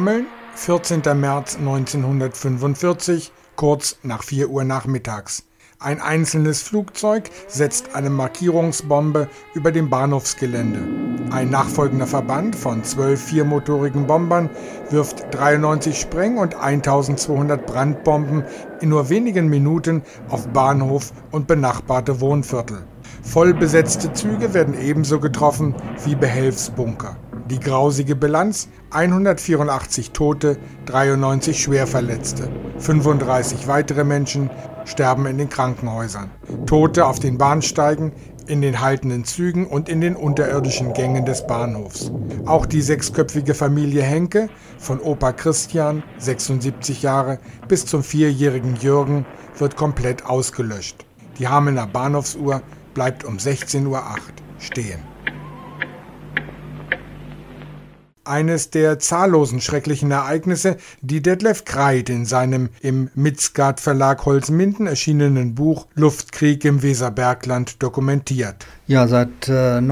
Hameln, 14. März 1945, kurz nach 4 Uhr nachmittags. Ein einzelnes Flugzeug setzt eine Markierungsbombe über dem Bahnhofsgelände. Ein nachfolgender Verband von 12 viermotorigen Bombern wirft 93 Spreng- und 1200 Brandbomben in nur wenigen Minuten auf Bahnhof und benachbarte Wohnviertel. Vollbesetzte Züge werden ebenso getroffen wie Behelfsbunker. Die grausige Bilanz: 184 Tote, 93 Schwerverletzte. 35 weitere Menschen sterben in den Krankenhäusern. Tote auf den Bahnsteigen, in den haltenden Zügen und in den unterirdischen Gängen des Bahnhofs. Auch die 6-köpfige Familie Henke, von Opa Christian, 76 Jahre, bis zum 4-jährigen Jürgen, wird komplett ausgelöscht. Die Hamelner Bahnhofsuhr bleibt um 16:08 Uhr stehen. Eines der zahllosen schrecklichen Ereignisse, die Detlef Kreit in seinem im Midsgard Verlag Holzminden erschienenen Buch Luftkrieg im Weserbergland dokumentiert. Ja, seit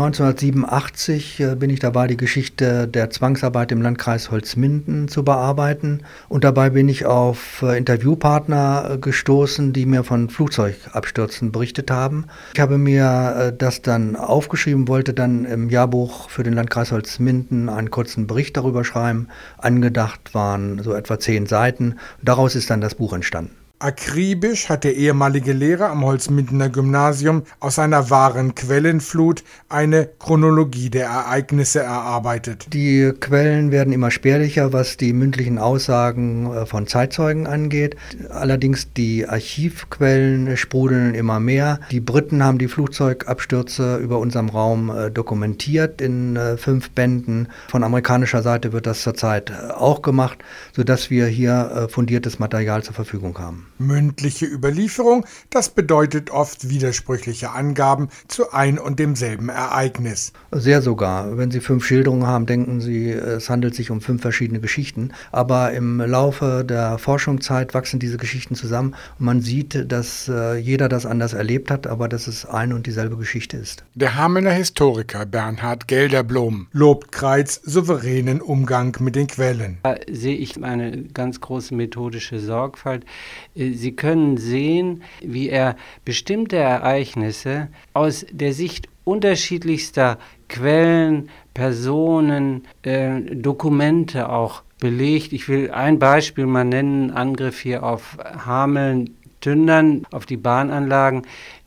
1987 bin ich dabei, die Geschichte der Zwangsarbeit im Landkreis Holzminden zu bearbeiten. Und dabei bin ich auf Interviewpartner gestoßen, die mir von Flugzeugabstürzen berichtet haben. Ich habe mir das dann aufgeschrieben, wollte dann im Jahrbuch für den Landkreis Holzminden einen kurzen Bericht darüber schreiben. Angedacht waren so etwa 10 Seiten. Daraus ist dann das Buch entstanden. Akribisch hat der ehemalige Lehrer am Holzmindener Gymnasium aus einer wahren Quellenflut eine Chronologie der Ereignisse erarbeitet. Die Quellen werden immer spärlicher, was die mündlichen Aussagen von Zeitzeugen angeht. Allerdings die Archivquellen sprudeln immer mehr. Die Briten haben die Flugzeugabstürze über unserem Raum dokumentiert in 5 Bänden. Von amerikanischer Seite wird das zurzeit auch gemacht, sodass wir hier fundiertes Material zur Verfügung haben. Mündliche Überlieferung, das bedeutet oft widersprüchliche Angaben zu ein und demselben Ereignis. Sehr sogar. Wenn Sie 5 Schilderungen haben, denken Sie, es handelt sich um 5 verschiedene Geschichten. Aber im Laufe der Forschungszeit wachsen diese Geschichten zusammen und man sieht, dass jeder das anders erlebt hat, aber dass es ein und dieselbe Geschichte ist. Der Hamelner Historiker Bernhard Gelderblom lobt Kreits souveränen Umgang mit den Quellen. Da sehe ich eine ganz große methodische Sorgfalt. Sie können sehen, wie er bestimmte Ereignisse aus der Sicht unterschiedlichster Quellen, Personen, Dokumente auch belegt. Ich will ein Beispiel mal nennen, Angriff hier auf Hameln-Tündern, auf die Bahnanlagen.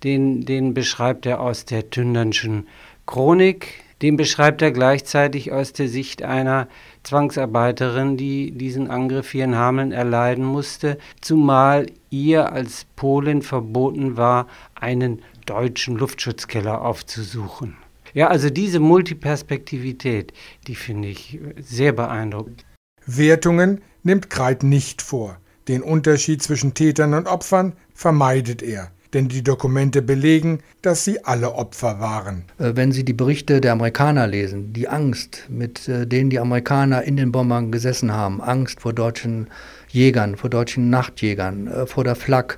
Den beschreibt er aus der Tündernschen Chronik. Den beschreibt er gleichzeitig aus der Sicht einer Zwangsarbeiterin, die diesen Angriff hier in Hameln erleiden musste, zumal ihr als Polin verboten war, einen deutschen Luftschutzkeller aufzusuchen. Ja, also diese Multiperspektivität, die finde ich sehr beeindruckend. Wertungen nimmt Kreit nicht vor. Den Unterschied zwischen Tätern und Opfern vermeidet er. Denn die Dokumente belegen, dass sie alle Opfer waren. Wenn Sie die Berichte der Amerikaner lesen, die Angst, mit denen die Amerikaner in den Bombern gesessen haben, Angst vor deutschen Jägern, vor deutschen Nachtjägern, vor der Flak,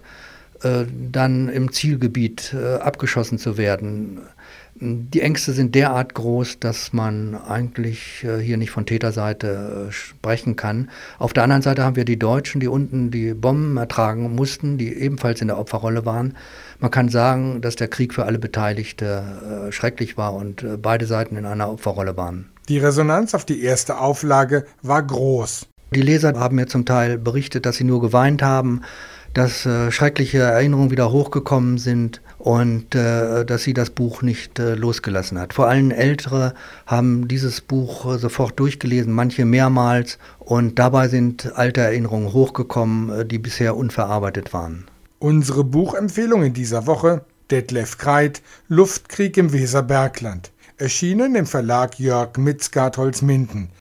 dann im Zielgebiet abgeschossen zu werden. Die Ängste sind derart groß, dass man eigentlich hier nicht von Täterseite sprechen kann. Auf der anderen Seite haben wir die Deutschen, die unten die Bomben ertragen mussten, die ebenfalls in der Opferrolle waren. Man kann sagen, dass der Krieg für alle Beteiligte schrecklich war und beide Seiten in einer Opferrolle waren. Die Resonanz auf die erste Auflage war groß. Die Leser haben mir zum Teil berichtet, dass sie nur geweint haben, dass schreckliche Erinnerungen wieder hochgekommen sind und dass sie das Buch nicht losgelassen hat. Vor allem Ältere haben dieses Buch sofort durchgelesen, manche mehrmals, und dabei sind alte Erinnerungen hochgekommen, die bisher unverarbeitet waren. Unsere Buchempfehlung in dieser Woche: Detlef Kreit, Luftkrieg im Weserbergland. Erschienen im Verlag Jörg Midsgard Holzminden.